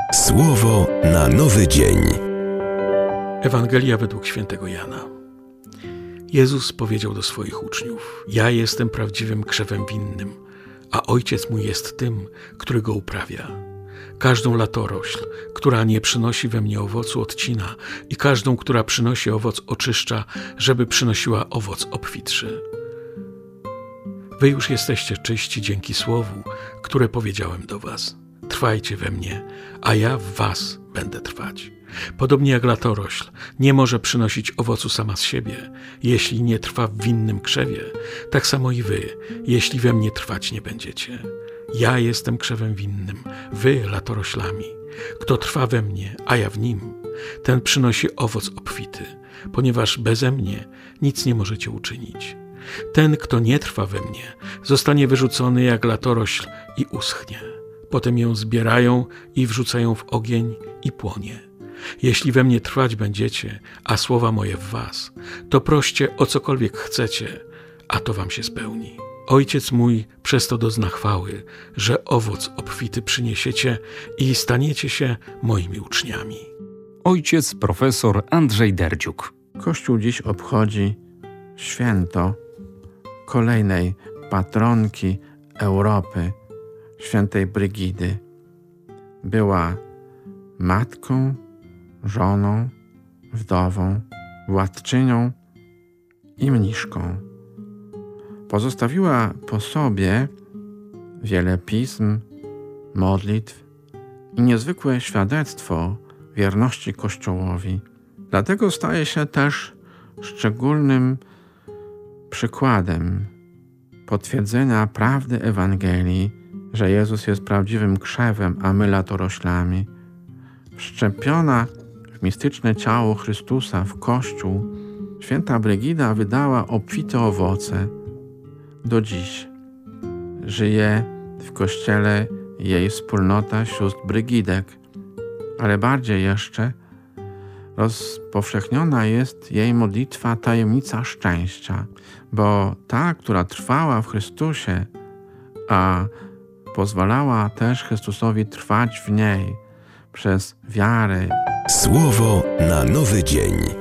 Słowo na nowy dzień. Ewangelia według świętego Jana. Jezus powiedział do swoich uczniów: Ja jestem prawdziwym krzewem winnym, a Ojciec mój jest tym, który go uprawia. Każdą latorośl, która nie przynosi we mnie owocu, odcina i każdą, która przynosi owoc, oczyszcza, żeby przynosiła owoc obfitszy. Wy już jesteście czyści dzięki słowu, które powiedziałem do was. Trwajcie we mnie, a ja w was będę trwać. Podobnie jak latorośl nie może przynosić owocu sama z siebie, jeśli nie trwa w winnym krzewie, tak samo i wy, jeśli we mnie trwać nie będziecie. Ja jestem krzewem winnym, wy latoroślami. Kto trwa we mnie, a ja w nim, ten przynosi owoc obfity, ponieważ beze mnie nic nie możecie uczynić. Ten, kto nie trwa we mnie, zostanie wyrzucony jak latorośl i uschnie. Potem ją zbierają i wrzucają w ogień i płonie. Jeśli we mnie trwać będziecie, a słowa moje w was, to proście o cokolwiek chcecie, a to wam się spełni. Ojciec mój przez to dozna chwały, że owoc obfity przyniesiecie i staniecie się moimi uczniami. Ojciec profesor Andrzej Derdziuk. Kościół dziś obchodzi święto kolejnej patronki Europy, świętej Brygidy. Była matką, żoną, wdową, władczynią i mniszką. Pozostawiła po sobie wiele pism, modlitw i niezwykłe świadectwo wierności Kościołowi. Dlatego staje się też szczególnym przykładem potwierdzenia prawdy Ewangelii, że Jezus jest prawdziwym krzewem, a my latoroślami. Wszczepiona w mistyczne ciało Chrystusa, w Kościół, święta Brygida wydała obfite owoce. Do dziś żyje w Kościele jej wspólnota sióstr Brygidek, ale bardziej jeszcze rozpowszechniona jest jej modlitwa tajemnica szczęścia, bo ta, która trwała w Chrystusie, a pozwalała też Chrystusowi trwać w niej przez wiarę. Słowo na nowy dzień.